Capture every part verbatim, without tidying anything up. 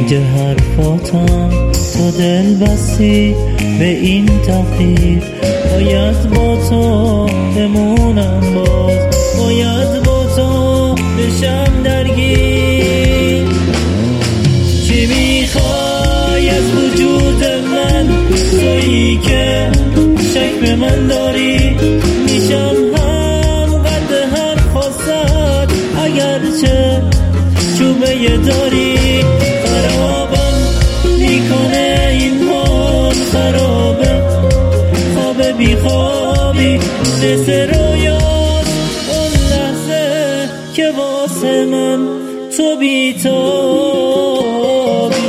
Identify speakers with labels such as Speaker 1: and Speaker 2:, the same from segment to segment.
Speaker 1: موج حرفاتم تو دل بستی به این تقدیر. باید با تو بمونم، باز باید با تو بشم درگیر. چی میخوای از وجود من، تویی که شک به من داری؟ میشم هم قد هر خواستت اگرچه چوبه داری. خرابم میکنه این حال، خرابه خواب بی خوابی مثل رویاست. اون لحظه که واسه من تو بی تابی.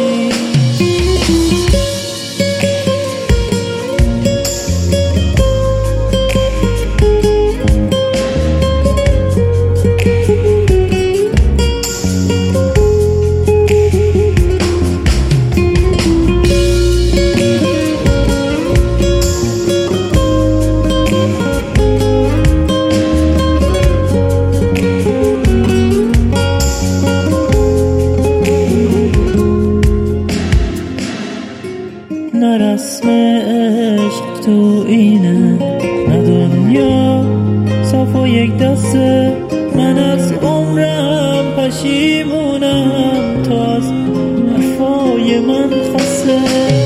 Speaker 1: نه رسم عشق تو اینه، نه دنیا صاف و یک دسته. من از عمرم پشیمونم، تو از حرفای من خسته.